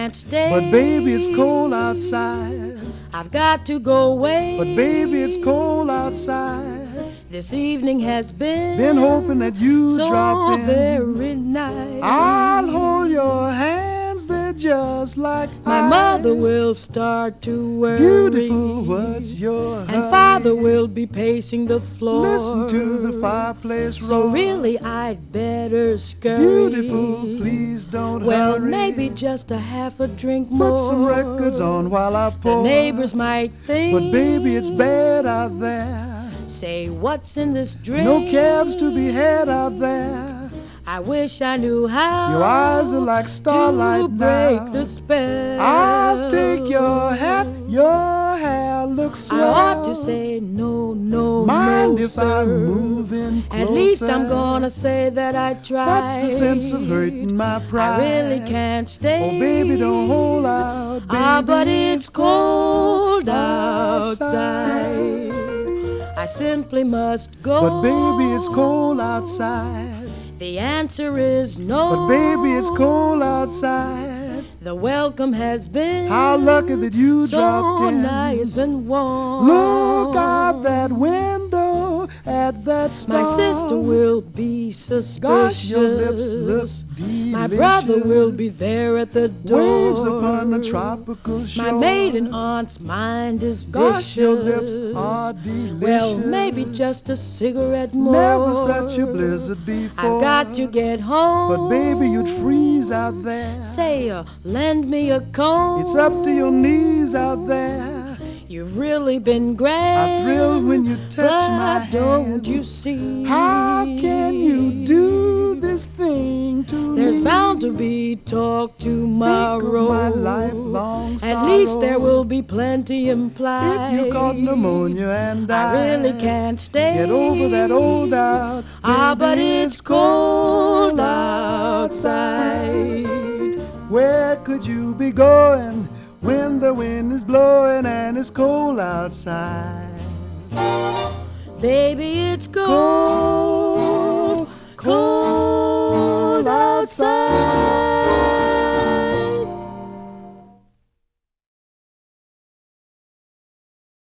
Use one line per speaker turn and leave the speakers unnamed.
can't stay.
But baby, it's cold outside.
I've got to go away.
But baby, it's cold outside.
This evening has
Been hoping that you
so
drop in.
very nice.
I'll hold your hands, they're just like
My
ice.
mother will start to worry.
Beautiful, what's your
And
hurry?
father will be pacing the floor.
Listen to the fireplace roar.
So really I'd better scurry.
Beautiful, please don't
Well,
hurry.
maybe just a half a drink more.
Put some records on while I pour.
The neighbors might think.
But baby, it's bad out there.
Say, what's in this drink?
No cabs to be had out there.
I wish I knew how.
Your eyes are like starlight
to break
now.
the spell.
I'll take your hat, your hair looks swell.
I ought to say no, no,
Mind
no,
if
sir.
I'm moving closer?
At least I'm gonna say that I tried.
That's the sense of hurting my pride.
I really can't stay.
Oh, baby, don't hold out. Baby,
But it's cold outside. I simply must go.
But baby, it's cold outside.
The answer is no.
But baby, it's cold outside.
The welcome has been
How lucky that you
so
dropped in.
nice and warm.
Look out that window at that star.
My sister will be suspicious.
Gosh, your lips look delicious.
My brother will be there at the door.
Waves upon a tropical shore.
My maiden aunt's mind is vicious.
Gosh, your lips are delicious.
Well, maybe just a cigarette more.
Never such a blizzard before.
I've got to get home.
But baby, you'd freeze out there.
Say, lend me a comb.
It's up to your knees out there.
You've really been great.
I thrill when you touch my
But don't
hand.
you see?
How can you do this thing to
There's
me?
bound to be talk tomorrow.
Think of my lifelong
At least there
sorrow.
will be plenty implied.
If you caught pneumonia and
I really can't stay.
Get over that old doubt.
But
Baby,
it's cold outside.
Where could you be going when the wind is blowing and it's cold outside?
Baby, it's cold,
Cold, cold outside.